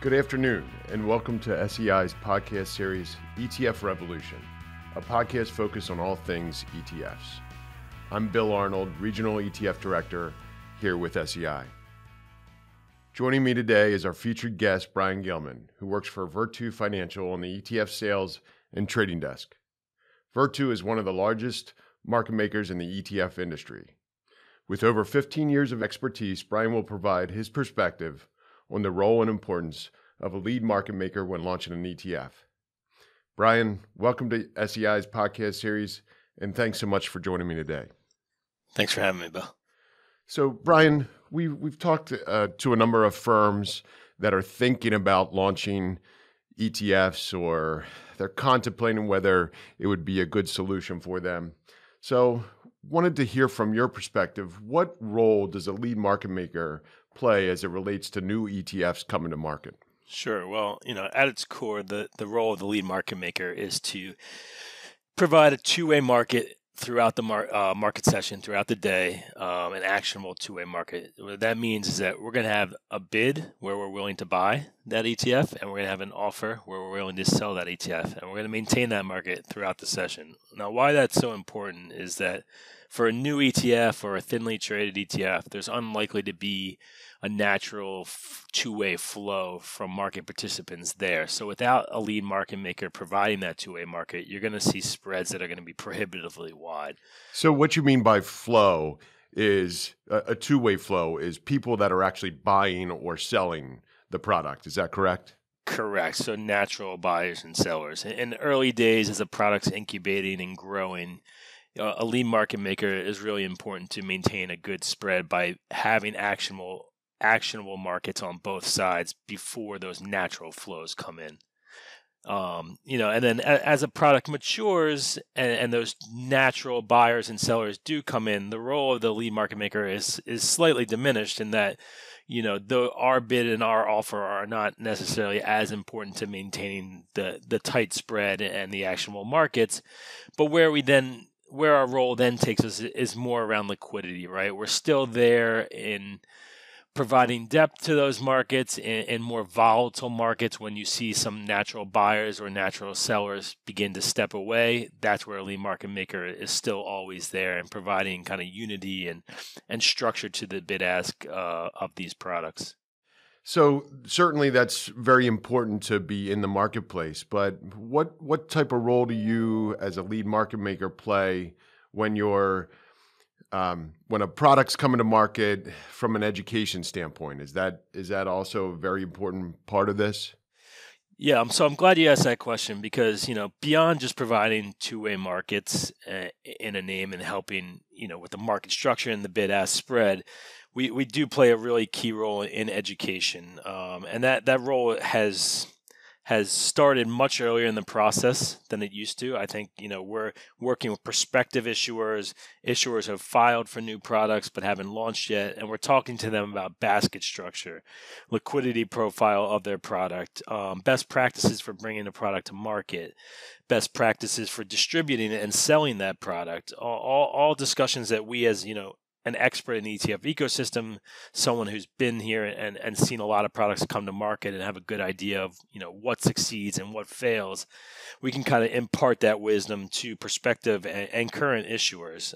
Good afternoon, and welcome to SEI's podcast series, ETF Revolution, a podcast focused on all things ETFs. I'm Bill Arnold, Regional ETF Director here with SEI. Joining me today is our featured guest, Brian Gilman, who works for Virtu Financial on the ETF sales and trading desk. Virtu is one of the largest market makers in the ETF industry. With over 15 years of expertise, Brian will provide his perspective on the role and importance of a lead market maker when launching an ETF. Brian, welcome to SEI's podcast series, and thanks so much for joining me today. Thanks for having me, Bill. So, Brian, we've talked to a number of firms that are thinking about launching ETFs, or they're contemplating whether it would be a good solution for them. So, wanted to hear from your perspective, what role does a lead market maker play as it relates to new ETFs coming to market? Sure. Well, at its core, the role of the lead market maker is to provide a two-way market throughout the market session, throughout the day, an actionable two-way market. What that means is that we're going to have a bid where we're willing to buy that ETF, and we're going to have an offer where we're willing to sell that ETF, and we're going to maintain that market throughout the session. Now, why that's so important is that for a new ETF or a thinly traded ETF, there's unlikely to be a natural two-way flow from market participants there. So without a lead market maker providing that two-way market, you're going to see spreads that are going to be prohibitively wide. So what you mean by flow is a two-way flow is people that are actually buying or selling the product. Is that correct? Correct. So natural buyers and sellers. In the early days, as a product's incubating and growing, a lead market maker is really important to maintain a good spread by having actionable markets on both sides before those natural flows come in. And then as a product matures and those natural buyers and sellers do come in, the role of the lead market maker is slightly diminished in that, though our bid and our offer are not necessarily as important to maintaining the tight spread and the actionable markets, but where our role then takes us is more around liquidity, right? We're still there in providing depth to those markets in more volatile markets. When you see some natural buyers or natural sellers begin to step away, that's where a lead market maker is still always there and providing kind of unity and structure to the bid-ask of these products. So certainly that's very important to be in the marketplace, but what type of role do you as a lead market maker play when when a product's coming to market from an education standpoint? Is that also a very important part of this? Yeah, so I'm glad you asked that question because, beyond just providing two-way markets in a name and helping, with the market structure and the bid-ask spread, we do play a really key role in education. And that role has started much earlier in the process than it used to. I think, we're working with prospective issuers. Issuers have filed for new products but haven't launched yet, and we're talking to them about basket structure, liquidity profile of their product, best practices for bringing a product to market, best practices for distributing it and selling that product. All discussions that we as, an expert in the ETF ecosystem, someone who's been here and seen a lot of products come to market and have a good idea of, what succeeds and what fails, we can kind of impart that wisdom to prospective and current issuers.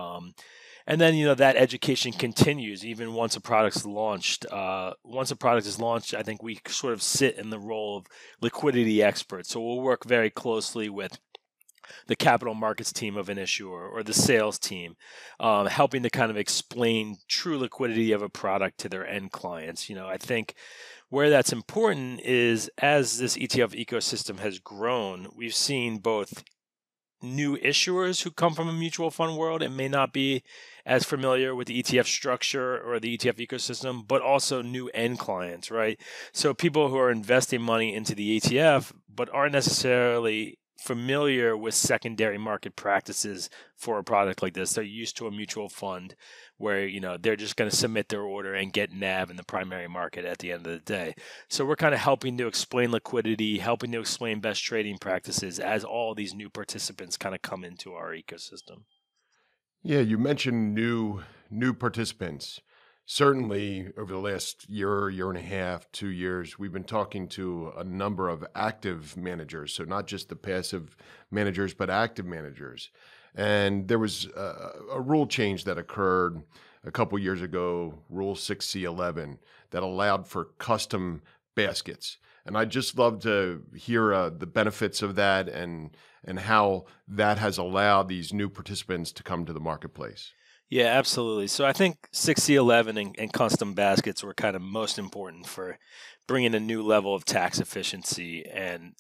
And then, that education continues even once a product's launched. Once a product is launched, I think we sort of sit in the role of liquidity experts. So we'll work very closely with the capital markets team of an issuer or the sales team, helping to kind of explain true liquidity of a product to their end clients. I think where that's important is as this ETF ecosystem has grown, we've seen both new issuers who come from a mutual fund world and may not be as familiar with the ETF structure or the ETF ecosystem, but also new end clients, right? So people who are investing money into the ETF, but aren't necessarily familiar with secondary market practices for a product like this. They're used to a mutual fund where, they're just going to submit their order and get NAV in the primary market at the end of the day. So we're kind of helping to explain liquidity, helping to explain best trading practices as all these new participants kind of come into our ecosystem. Yeah, you mentioned new participants. Certainly, over the last year and a half, 2 years, we've been talking to a number of active managers. So, not just the passive managers, but active managers. And there was a rule change that occurred a couple years ago, Rule 6C11, that allowed for custom baskets. And I'd just love to hear the benefits of that and how that has allowed these new participants to come to the marketplace. Yeah, absolutely. So I think 6C11 and custom baskets were kind of most important for bringing a new level of tax efficiency and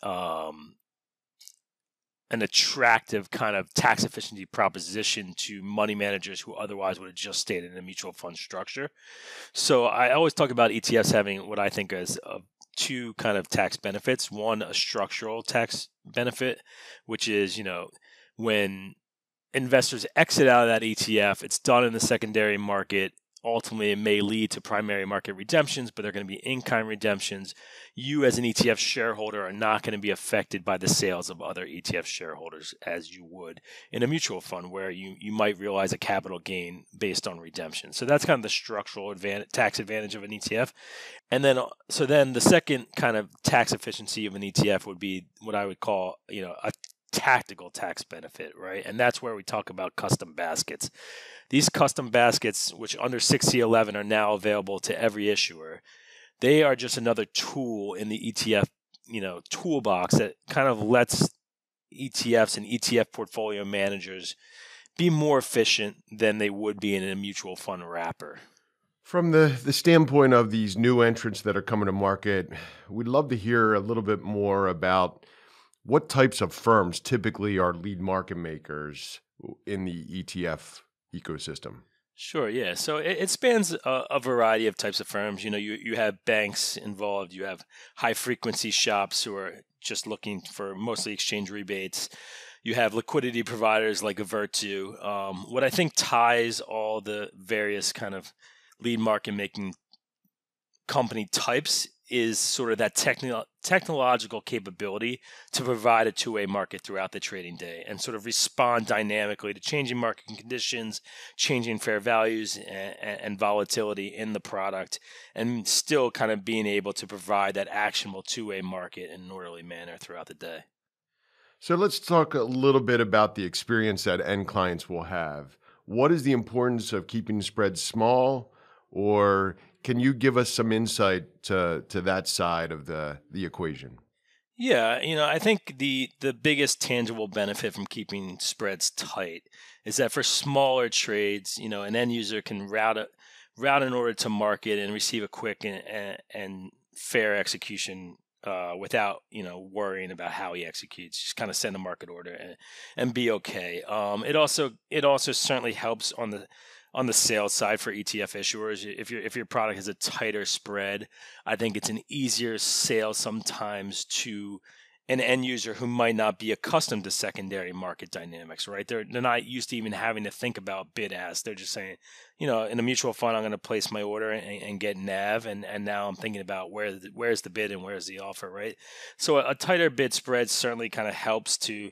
an attractive kind of tax efficiency proposition to money managers who otherwise would have just stayed in a mutual fund structure. So I always talk about ETFs having what I think is two kind of tax benefits. One, a structural tax benefit, which is, when investors exit out of that ETF, it's done in the secondary market. Ultimately, it may lead to primary market redemptions, but they're going to be in-kind redemptions. You, as an ETF shareholder, are not going to be affected by the sales of other ETF shareholders as you would in a mutual fund, where you might realize a capital gain based on redemption. So that's kind of the structural tax advantage of an ETF. And then, the second kind of tax efficiency of an ETF would be what I would call, a tactical tax benefit, right? And that's where we talk about custom baskets. These custom baskets, which under 6C11 are now available to every issuer, they are just another tool in the ETF, toolbox that kind of lets ETFs and ETF portfolio managers be more efficient than they would be in a mutual fund wrapper. From the standpoint of these new entrants that are coming to market, we'd love to hear a little bit more about what types of firms typically are lead market makers in the ETF ecosystem. Sure, yeah. So it spans a variety of types of firms. You have banks involved. You have high frequency shops who are just looking for mostly exchange rebates. You have liquidity providers like Virtu. What I think ties all the various kind of lead market making company types is sort of that technological capability to provide a two-way market throughout the trading day and sort of respond dynamically to changing market conditions, changing fair values and volatility in the product, and still kind of being able to provide that actionable two-way market in an orderly manner throughout the day. So let's talk a little bit about the experience that end clients will have. What is the importance of keeping spreads small, or can you give us some insight to that side of the equation? Yeah, I think the biggest tangible benefit from keeping spreads tight is that for smaller trades, an end user can route an order to market and receive a quick and fair execution without worrying about how he executes. Just kind of send a market order and be okay. It also certainly helps on the sales side for ETF issuers. If your product has a tighter spread, I think it's an easier sale sometimes to an end user who might not be accustomed to secondary market dynamics, right? They're not used to even having to think about bid ask. They're just saying, in a mutual fund, I'm going to place my order and get NAV, and now I'm thinking about where's the bid and where's the offer, right? So a tighter bid spread certainly kind of helps to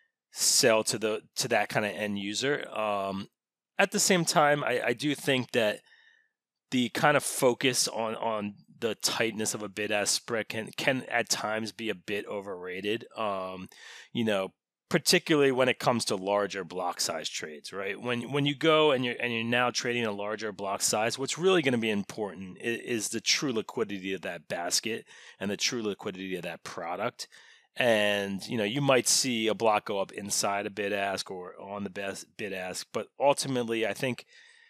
sell to that kind of end user. At the same time, I do think that the kind of focus on the tightness of a bid-ask spread can at times be a bit overrated. Particularly when it comes to larger block size trades, right? When you go and you're now trading a larger block size, what's really going to be important is the true liquidity of that basket and the true liquidity of that product. And you might see a block go up inside a bid ask or on the best bid ask, but ultimately I think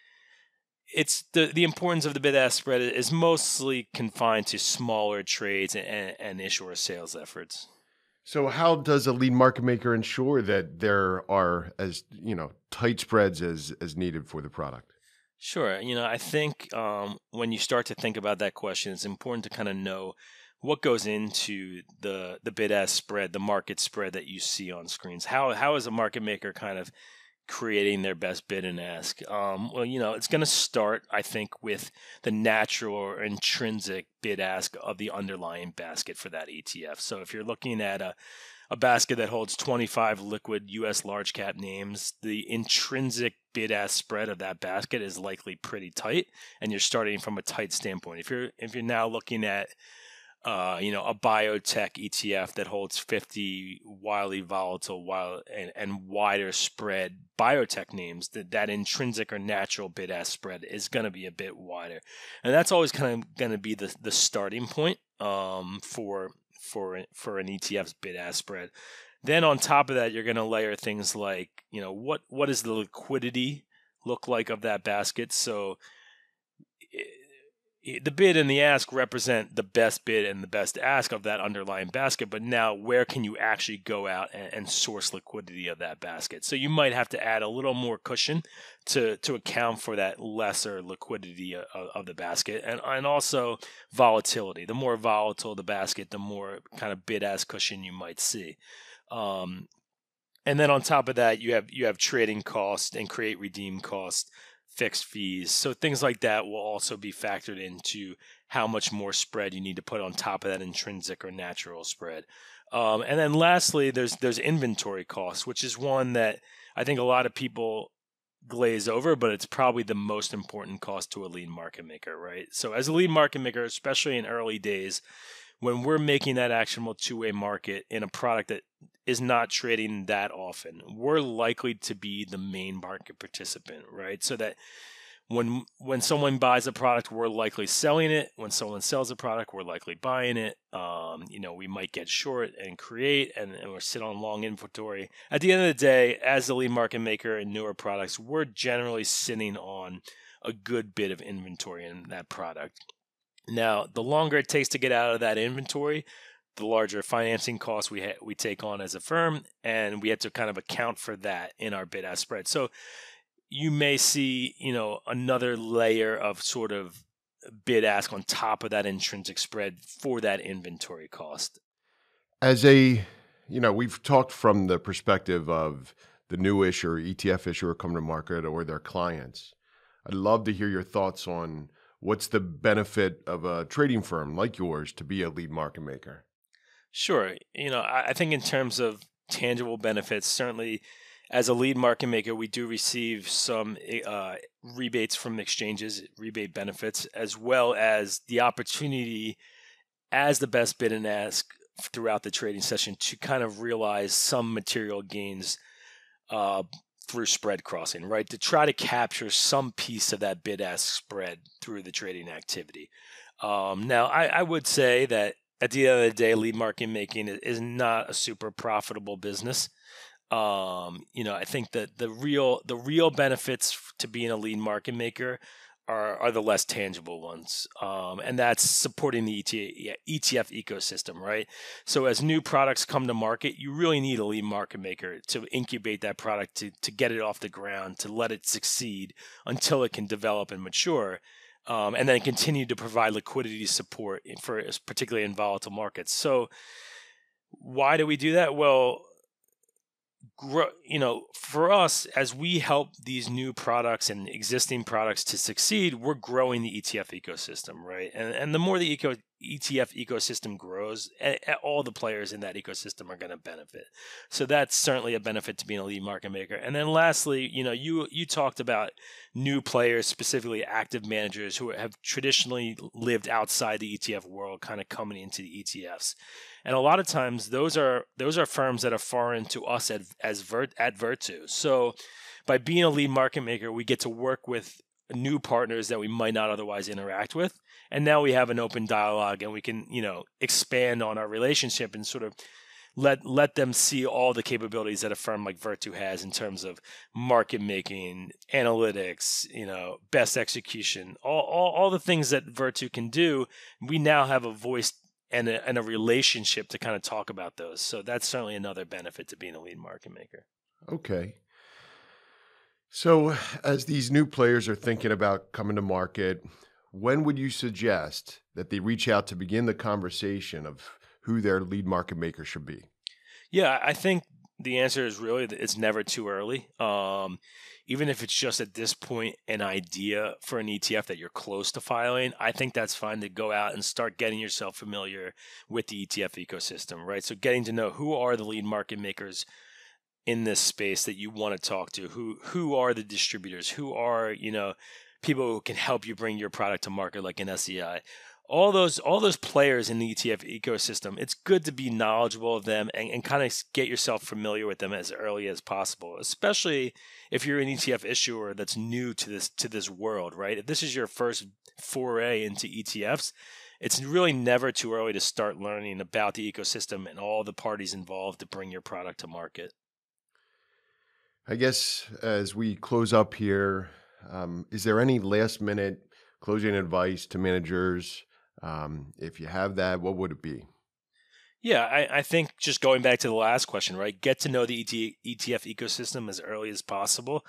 it's the importance of the bid ask spread is mostly confined to smaller trades and issuer sales efforts. So how does a lead market maker ensure that there are as tight spreads as needed for the product? Sure. I think when you start to think about that question, it's important to kind of know what goes into the bid-ask spread, the market spread that you see on screens. How is a market maker kind of creating their best bid and ask? Well, it's going to start, I think, with the natural or intrinsic bid-ask of the underlying basket for that ETF. So if you're looking at a a basket that holds 25 liquid U.S. large cap names, the intrinsic bid-ask spread of that basket is likely pretty tight, and you're starting from a tight standpoint. If you're now looking at a biotech ETF that holds 50 wildly volatile and wider spread biotech names, that intrinsic or natural bid-ask spread is going to be a bit wider, and that's always kind of going to be the starting point for an ETF's bid-ask spread. Then on top of that, you're going to layer things like, what does the liquidity look like of that basket? So the bid and the ask represent the best bid and the best ask of that underlying basket, but now where can you actually go out and source liquidity of that basket? So you might have to add a little more cushion to account for that lesser liquidity of the basket, and also volatility. The more volatile the basket, the more kind of bid-ask cushion you might see. And then on top of that, you have trading costs and create redeem costs, fixed fees. So things like that will also be factored into how much more spread you need to put on top of that intrinsic or natural spread. And then lastly, there's inventory costs, which is one that I think a lot of people glaze over, but it's probably the most important cost to a lead market maker, right? So as a lead market maker, especially in early days, when we're making that actionable two-way market in a product that is not trading that often, we're likely to be the main market participant, right? So that when someone buys a product, we're likely selling it. When someone sells a product, we're likely buying it. We might get short and create, and we're sit on long inventory. At the end of the day, as the lead market maker in newer products, we're generally sitting on a good bit of inventory in that product. Now, the longer it takes to get out of that inventory, the larger financing costs we take on as a firm, and we have to kind of account for that in our bid-ask spread. So you may see, another layer of sort of bid-ask on top of that intrinsic spread for that inventory cost. As we've talked from the perspective of the new issuer, ETF issuer coming to market, or their clients. I'd love to hear your thoughts on what's the benefit of a trading firm like yours to be a lead market maker? Sure. I think in terms of tangible benefits, certainly as a lead market maker, we do receive some rebates from exchanges, rebate benefits, as well as the opportunity as the best bid and ask throughout the trading session to kind of realize some material gains through spread crossing, right? To try to capture some piece of that bid-ask spread through the trading activity. Now, I would say that at the end of the day, lead market making is not a super profitable business. I think that the real benefits to being a lead market maker are the less tangible ones, and that's supporting the ETF ecosystem, right? So as new products come to market, you really need a lead market maker to incubate that product, to get it off the ground, to let it succeed until it can develop and mature, and then continue to provide liquidity support particularly in volatile markets. So why do we do that? Well, for us, as we help these new products and existing products to succeed, we're growing the ETF ecosystem, right? And the more the ETF ecosystem grows, all the players in that ecosystem are going to benefit. So that's certainly a benefit to being a lead market maker. And then lastly, you talked about new players, specifically active managers who have traditionally lived outside the ETF world, kind of coming into the ETFs. And a lot of times those are firms that are foreign to us at Virtu. So by being a lead market maker, we get to work with new partners that we might not otherwise interact with. And now we have an open dialogue, and we can, expand on our relationship and sort of let them see all the capabilities that a firm like Virtu has in terms of market making, analytics, best execution, all the things that Virtu can do. We now have a voice and a relationship to kind of talk about those. So that's certainly another benefit to being a lead market maker. Okay. So as these new players are thinking about coming to market, when would you suggest that they reach out to begin the conversation of who their lead market maker should be? Yeah, I think the answer is really that it's never too early. Even if it's just at this point an idea for an ETF that you're close to filing, I think that's fine to go out and start getting yourself familiar with the ETF ecosystem, right? So getting to know who are the lead market makers in this space that you want to talk to, who are the distributors, who are, people who can help you bring your product to market like an SEI. All those players in the ETF ecosystem, it's good to be knowledgeable of them and kind of get yourself familiar with them as early as possible, especially if you're an ETF issuer that's new to this world, right? If this is your first foray into ETFs, it's really never too early to start learning about the ecosystem and all the parties involved to bring your product to market. I guess as we close up here, is there any last minute closing advice to managers? If you have that, what would it be? Yeah, I think just going back to the last question, right? Get to know the ETF ecosystem as early as possible.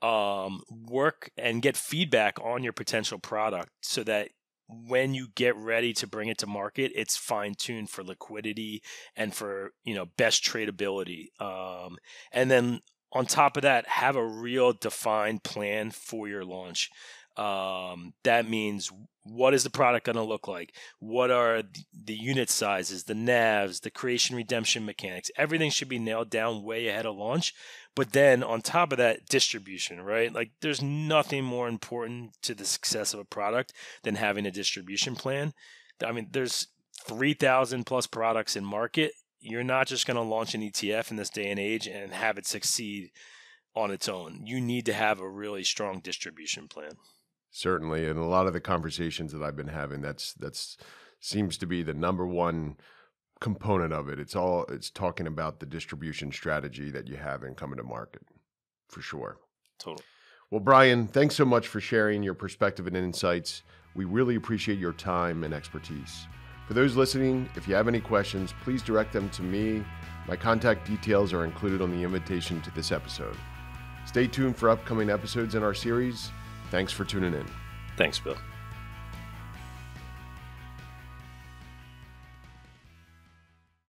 Work and get feedback on your potential product so that when you get ready to bring it to market, it's fine-tuned for liquidity and for, best tradability. And then on top of that, have a real defined plan for your launch. That means, what is the product going to look like? What are the unit sizes, the NAVs, the creation redemption mechanics? Everything should be nailed down way ahead of launch. But then on top of that, distribution, right? Like, there's nothing more important to the success of a product than having a distribution plan. I mean, there's 3,000 plus products in market. You're not just going to launch an ETF in this day and age and have it succeed on its own. You need to have a really strong distribution plan. Certainly, and a lot of the conversations that I've been having, that's seems to be the number one component of it. It's talking about the distribution strategy that you have in coming to market, for sure. Totally. Well, Brian, thanks so much for sharing your perspective and insights. We really appreciate your time and expertise. For those listening, if you have any questions, please direct them to me. My contact details are included on the invitation to this episode. Stay tuned for upcoming episodes in our series. Thanks for tuning in. Thanks, Bill.